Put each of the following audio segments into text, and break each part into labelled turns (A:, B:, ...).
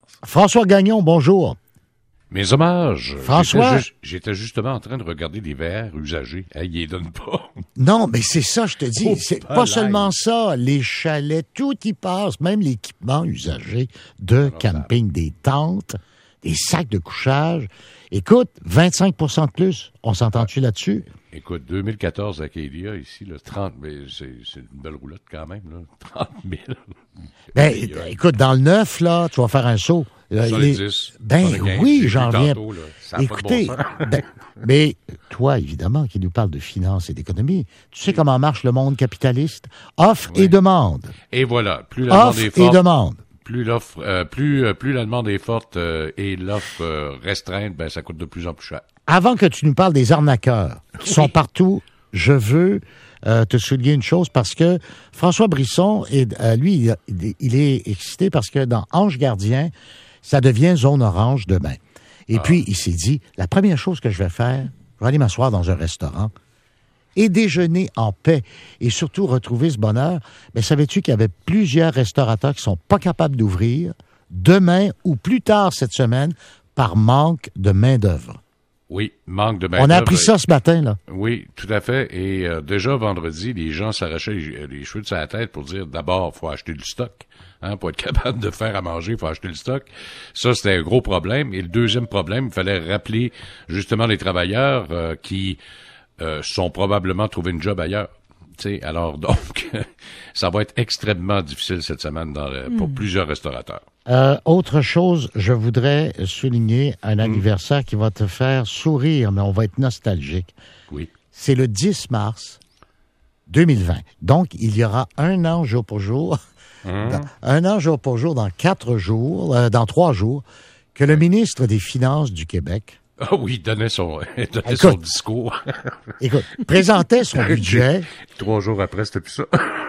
A: François Gagnon, bonjour.
B: Mes hommages.
A: François.
B: J'étais justement en train de regarder les verres usagés. Ils les donnent pas.
A: Non, mais c'est ça, je te dis. C'est pas seulement ça. Les chalets, tout y passe. Même l'équipement usagé de camping, des tentes, des sacs de couchage. Écoute, 25% de plus. On s'entend-tu là-dessus?
B: Écoute, 2014 Acadia, ici, là, 30 mais c'est une belle roulotte quand même, là. 30 000.
A: Ben, écoute, dans le neuf, là, tu vas faire un saut.
B: Sur les 10.
A: Ben oui, j'en reviens.
B: Écoutez,
A: mais toi, évidemment, qui nous parle de finance et d'économie, tu sais comment marche le monde capitaliste? Offre et demande.
B: Et voilà, plus la demande est forte.
A: Offre et demande.
B: Plus l'offre, plus la demande est forte et l'offre restreinte, ben ça coûte de plus en plus cher.
A: Avant que tu nous parles des arnaqueurs qui sont partout, je veux te souligner une chose parce que François Brisson, lui, il est excité parce que dans Ange Gardien, ça devient zone orange demain. Et puis, il s'est dit, la première chose que je vais faire, je vais aller m'asseoir dans un restaurant et déjeuner en paix et surtout retrouver ce bonheur. Mais savais-tu qu'il y avait plusieurs restaurateurs qui sont pas capables d'ouvrir demain ou plus tard cette semaine par manque de main-d'œuvre?
B: Oui, manque de main-d'œuvre.
A: On a appris ça ce matin, là.
B: Oui, tout à fait. Et déjà vendredi, les gens s'arrachaient les cheveux de sa tête pour dire d'abord, faut acheter du stock. Pour être capable de faire à manger, il faut acheter le stock. Ça, c'était un gros problème. Et le deuxième problème, il fallait rappeler justement les travailleurs qui sont probablement trouvé une job ailleurs. T'sais, alors donc, ça va être extrêmement difficile cette semaine pour plusieurs restaurateurs.
A: Autre chose, je voudrais souligner un anniversaire qui va te faire sourire, mais on va être nostalgique.
B: Oui.
A: C'est le 10 mars 2020. Donc, il y aura un an jour pour jour, un an jour pour jour dans 3 jours, que le ministre des Finances du Québec...
B: Ah oui, donnait son discours.
A: Écoute, présentait son budget.
B: 3 jours après, c'était plus ça.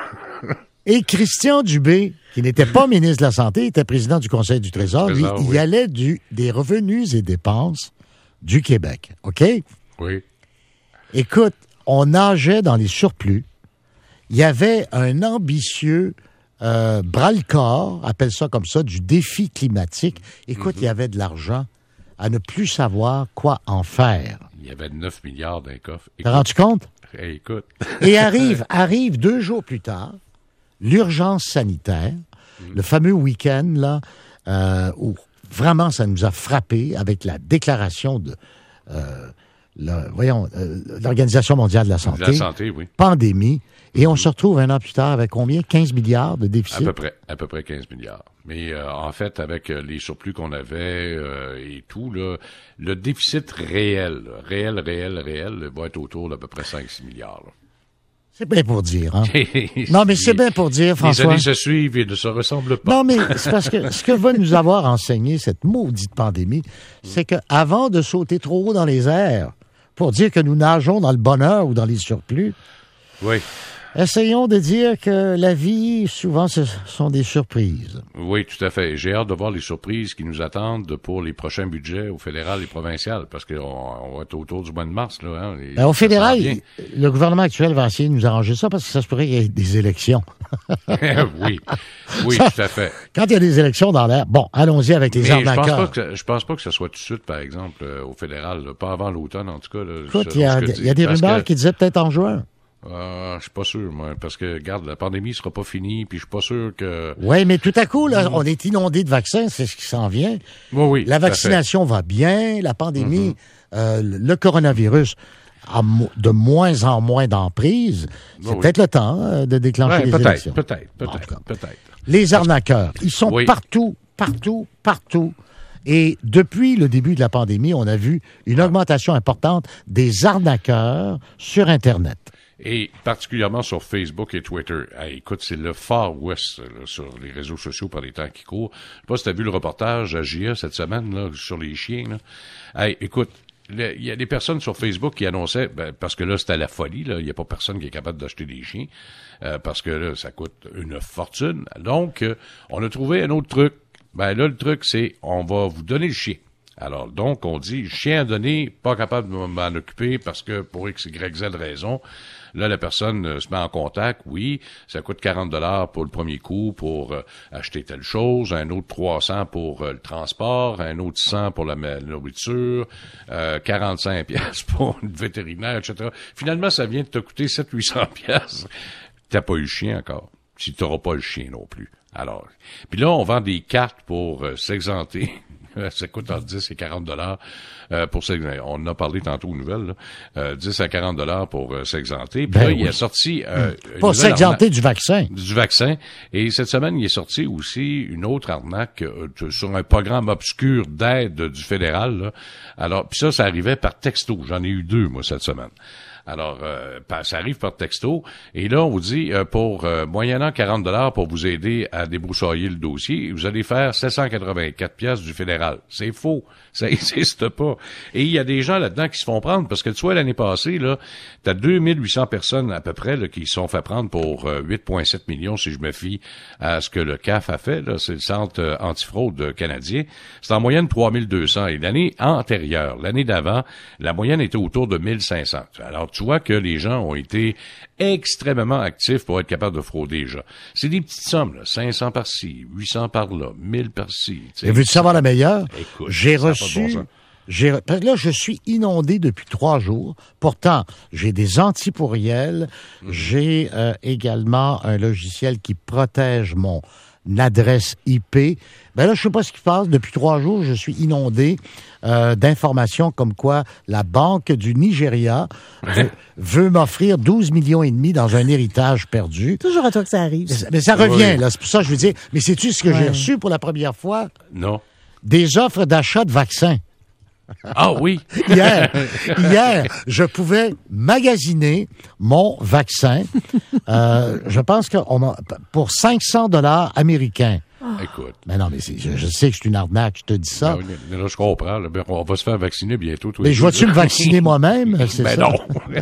A: Et Christian Dubé, qui n'était pas ministre de la Santé, était président du Conseil du Trésor, lui, il y allait des revenus et dépenses du Québec. OK?
B: Oui.
A: Écoute, on nageait dans les surplus. Il y avait un ambitieux bras-le-corps, appelle ça comme ça, du défi climatique. Écoute, il y avait de l'argent à ne plus savoir quoi en faire.
B: Il y avait 9 milliards dans le coffre.
A: T'as rendu compte?
B: Écoute.
A: Et arrive 2 jours plus tard, l'urgence sanitaire, le fameux week-end, là, où vraiment ça nous a frappé avec la déclaration de l'Organisation mondiale de la santé.
B: De la santé, oui.
A: Pandémie. Et on se retrouve un an plus tard avec combien? 15 milliards de déficit?
B: À peu près 15 milliards. Mais en fait, avec les surplus qu'on avait et tout, là, le déficit réel va être autour d'à peu près 5-6 milliards. Là.
A: C'est bien pour dire, hein? Non, mais c'est bien pour dire, François.
B: Les années se suivent et ne se ressemblent pas.
A: Non, mais c'est parce que ce que va nous avoir enseigné cette maudite pandémie, c'est qu'avant de sauter trop haut dans les airs pour dire que nous nageons dans le bonheur ou dans les surplus,
B: oui.
A: Essayons de dire que la vie, souvent, ce sont des surprises.
B: Oui, tout à fait. J'ai hâte de voir les surprises qui nous attendent pour les prochains budgets au fédéral et provincial, parce qu'on va être autour du mois de mars. Là, hein,
A: au fédéral, le gouvernement actuel va essayer de nous arranger ça, parce que ça se pourrait qu'il y ait des élections.
B: Oui, tout à fait.
A: Quand il y a des élections dans l'air, bon, allons-y avec les arnaqueurs.
B: Je pense pas que ça soit tout de suite, par exemple, au fédéral, là, pas avant l'automne, en tout cas. Là,
A: écoute, il y a des rumeurs qui disaient peut-être en juin.
B: Je suis pas sûr, moi, parce que, regarde, la pandémie sera pas finie, puis je suis pas sûr que...
A: Oui, mais tout à coup, là, on est inondé de vaccins, c'est ce qui s'en vient.
B: Oui,
A: la vaccination va bien, la pandémie, le coronavirus a de moins en moins d'emprise. C'est peut-être le temps de déclencher les élections.
B: Peut-être.
A: Les arnaqueurs, ils sont partout. Et depuis le début de la pandémie, on a vu une augmentation importante des arnaqueurs sur Internet.
B: Et particulièrement sur Facebook et Twitter. Écoute, c'est le Far West là, sur les réseaux sociaux par les temps qui courent. Je sais pas si tu as vu le reportage à JA cette semaine là, sur les chiens. Là. Écoute, il y a des personnes sur Facebook qui annonçaient, parce que là, c'était la folie, là, il n'y a pas personne qui est capable d'acheter des chiens, parce que là, ça coûte une fortune. Donc, on a trouvé un autre truc. Là, le truc, c'est, on va vous donner le chien. Alors, donc, on dit, chien à donner, pas capable de m'en occuper parce que pour X, Y, Z raison, Là, la personne se met en contact. Oui, ça coûte 40$ pour le premier coup pour acheter telle chose, un autre 300 pour le transport, un autre 100 pour la nourriture, 45$ pour le vétérinaire, etc. Finalement, ça vient de te coûter 700-800$. T'as pas eu le chien encore. Si t'auras pas le chien non plus. Alors, puis là, on vend des cartes pour s'exenter. Ça coûte entre 10 et 40$ pour s'exenter. On en a parlé tantôt aux nouvelles, là. 10 à 40$ pour s'exenter. Puis là, il a sorti...
A: pour s'exenter du vaccin.
B: Du vaccin. Et cette semaine, il est sorti aussi une autre arnaque sur un programme obscur d'aide du fédéral. Là. Alors, puis ça arrivait par texto. J'en ai eu 2, moi, cette semaine. Alors, ça arrive par texto. Et là, on vous dit, moyennant 40$ pour vous aider à débroussailler le dossier, vous allez faire 784$ du fédéral. C'est faux. Ça n'existe pas. Et il y a des gens là-dedans qui se font prendre, parce que tu vois, l'année passée, là, t'as 2800 personnes à peu près, là, qui se sont fait prendre pour 8,7 millions, si je me fie à ce que le CAF a fait, là. C'est le Centre antifraude canadien. C'est en moyenne 3200. Et l'année antérieure, l'année d'avant, la moyenne était autour de 1500. Alors, tu vois que les gens ont été extrêmement actifs pour être capables de frauder les gens. C'est des petites sommes, là. 500 par-ci, 800 par-là, 1000 par-ci.
A: Et veux-tu savoir la meilleure?
B: Écoute,
A: j'ai reçu... Parce que là, je suis inondé depuis 3 jours. Pourtant, j'ai des antipourriels. J'ai également un logiciel qui protège mon adresse IP. Ben là, je sais pas ce qui se passe. Depuis 3 jours, je suis inondé d'informations comme quoi la Banque du Nigeria veut m'offrir 12,5 millions dans un héritage perdu.
C: Toujours à toi que ça arrive.
A: Mais ça revient, là. C'est pour ça que je veux dire. Mais sais-tu ce que j'ai reçu pour la première fois?
B: Non.
A: Des offres d'achat de vaccins.
B: Ah oui!
A: Hier, je pouvais magasiner mon vaccin. Je pense que pour 500$ américains.
B: Écoute.
A: Mais non, mais je sais que c'est une arnaque, je te dis ça.
B: Ben, là, je comprends. Là, on va se faire vacciner bientôt.
A: Mais je vais-tu me vacciner moi-même? C'est
B: ben
A: ça?
B: non!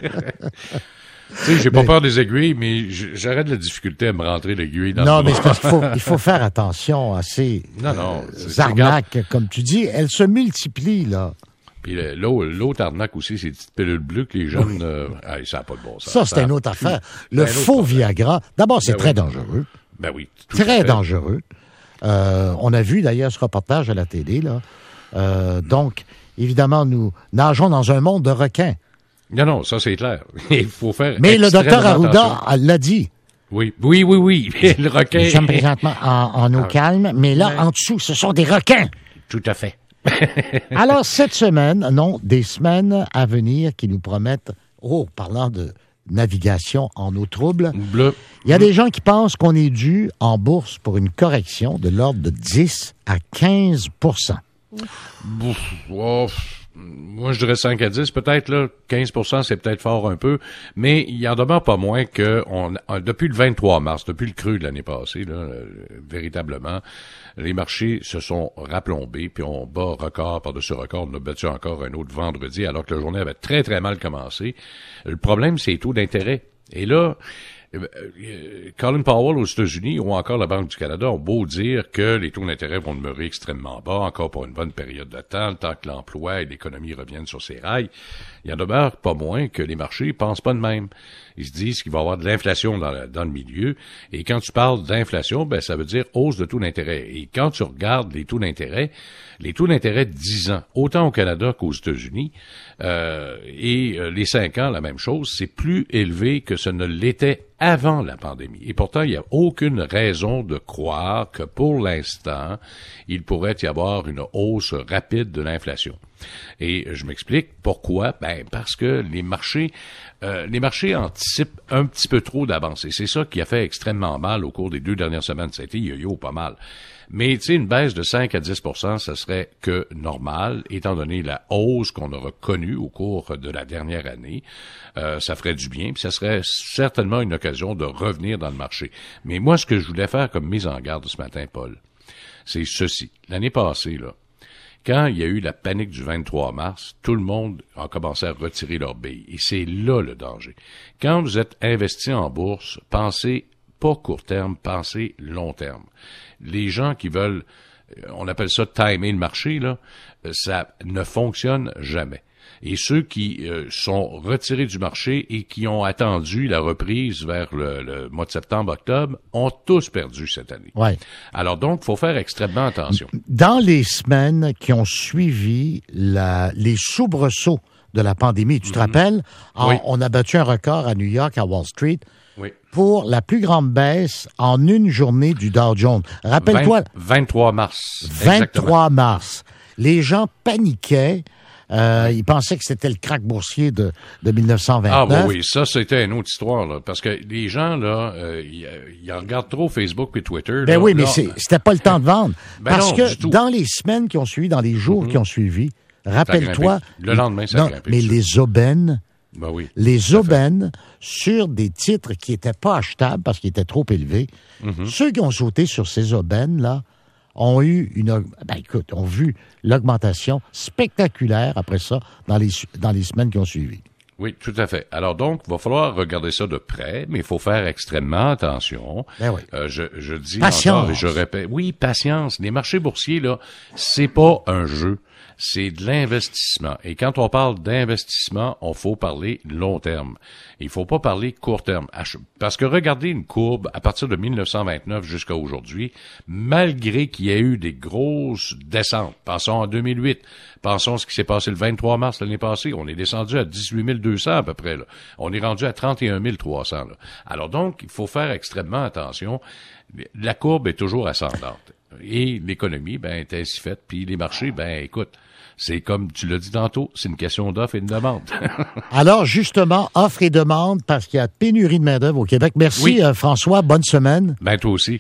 B: Tu sais, j'ai pas peur des aiguilles, mais j'arrête la difficulté à me rentrer l'aiguille dans le
A: Non, mais c'est parce qu'il faut faire attention à ces arnaques, comme tu dis. Elles se multiplient, là.
B: Puis l'autre arnaque aussi, c'est les petites pilules bleues que les jeunes... ça n'a pas de bon sens.
A: Ça, c'est une autre affaire. Le faux Viagra, d'abord, c'est très dangereux.
B: Ben oui.
A: Très dangereux. On a vu, d'ailleurs, ce reportage à la télé, là. Donc, évidemment, nous nageons dans un monde de requins.
B: Non, ça c'est clair. Il faut faire.
A: Mais le docteur Arruda l'a dit.
B: Oui. Le requin.
A: Nous sommes présentement en eau calme, mais là, en dessous, ce sont des requins.
B: Tout à fait.
A: Alors, cette semaine, des semaines à venir qui nous promettent, parlant de navigation en eau trouble, il y a des gens qui pensent qu'on est dû en bourse pour une correction de l'ordre de 10 à 15%.
B: Moi, je dirais 5 à 10, peut-être, là. 15%, c'est peut-être fort un peu. Mais il en demeure pas moins que depuis le 23 mars, depuis le creux de l'année passée, là, véritablement, les marchés se sont raplombés, puis on bat record par-dessus record. On a battu encore un autre vendredi, alors que la journée avait très, très mal commencé. Le problème, c'est les taux d'intérêt. Et là, Colin Powell aux États-Unis ou encore la Banque du Canada ont beau dire que les taux d'intérêt vont demeurer extrêmement bas encore pour une bonne période de temps, le temps que l'emploi et l'économie reviennent sur ses rails. Il en demeure pas moins que les marchés pensent pas de même. Ils se disent qu'il va y avoir de l'inflation dans le milieu. Et quand tu parles d'inflation, ça veut dire hausse de taux d'intérêt. Et quand tu regardes les taux d'intérêt de 10 ans, autant au Canada qu'aux États-Unis, et les 5 ans, la même chose, c'est plus élevé que ce ne l'était avant la pandémie. Et pourtant, il n'y a aucune raison de croire que pour l'instant, il pourrait y avoir une hausse rapide de l'inflation. Et je m'explique pourquoi. Parce que les marchés anticipent un petit peu trop d'avance. Et c'est ça qui a fait extrêmement mal au cours des 2 dernières semaines. Ça a été yo-yo pas mal. Mais, tu sais, une baisse de 5 à 10%, ça serait que normal, étant donné la hausse qu'on aura connue au cours de la dernière année. Ça ferait du bien, puis ça serait certainement une occasion de revenir dans le marché. Mais moi, ce que je voulais faire comme mise en garde ce matin, Paul, c'est ceci. L'année passée, là, quand il y a eu la panique du 23 mars, tout le monde a commencé à retirer leurs billes. Et c'est là le danger. Quand vous êtes investi en bourse, pensez pas court terme, pensez long terme. Les gens qui veulent, on appelle ça timer le marché, là, ça ne fonctionne jamais. Et ceux qui sont retirés du marché et qui ont attendu la reprise vers le mois de septembre-octobre ont tous perdu cette année.
A: Ouais.
B: Alors donc, il faut faire extrêmement attention.
A: Dans les semaines qui ont suivi les soubresauts de la pandémie, tu te rappelles, on a battu un record à New York, à Wall Street, pour la plus grande baisse en une journée du Dow Jones. Rappelle-toi.
B: 23 mars.
A: 23
B: exactement.
A: mars. Les gens paniquaient. Ils pensaient que c'était le krach boursier de 1929.
B: Ah oui, ça c'était une autre histoire, là, parce que les gens, là, ils regardent trop Facebook et Twitter.
A: Ben
B: là,
A: oui, mais
B: là,
A: c'était pas le temps de vendre. Parce
B: non,
A: que dans les semaines qui ont suivi, dans les jours qui ont suivi, rappelle-toi.
B: Le lendemain, ça a grimpé.
A: Mais les aubaines.
B: Ben oui,
A: les aubaines sur des titres qui n'étaient pas achetables parce qu'ils étaient trop élevés. Ceux qui ont sauté sur ces aubaines-là ont eu ont vu l'augmentation spectaculaire après ça dans les semaines qui ont suivi.
B: Oui, tout à fait. Alors donc, il va falloir regarder ça de près, mais il faut faire extrêmement attention.
A: Ben oui.
B: Je dis
A: patience.
B: encore et je répète, oui, patience. Les marchés boursiers, là, c'est pas un jeu. C'est de l'investissement. Et quand on parle d'investissement, on faut parler long terme. Il faut pas parler court terme. Parce que regardez une courbe à partir de 1929 jusqu'à aujourd'hui, malgré qu'il y ait eu des grosses descentes. Pensons en 2008. Pensons ce qui s'est passé le 23 mars l'année passée. On est descendu à 18 200 à peu près, là. On est rendu à 31 300, là. Alors donc, il faut faire extrêmement attention. La courbe est toujours ascendante. Et l'économie, est ainsi faite. Puis les marchés, écoute, c'est comme tu l'as dit tantôt, c'est une question d'offre et de demande.
A: Alors, justement, offre et demande parce qu'il y a pénurie de main-d'œuvre au Québec. Merci,
B: oui.
A: François. Bonne semaine.
B: Toi aussi.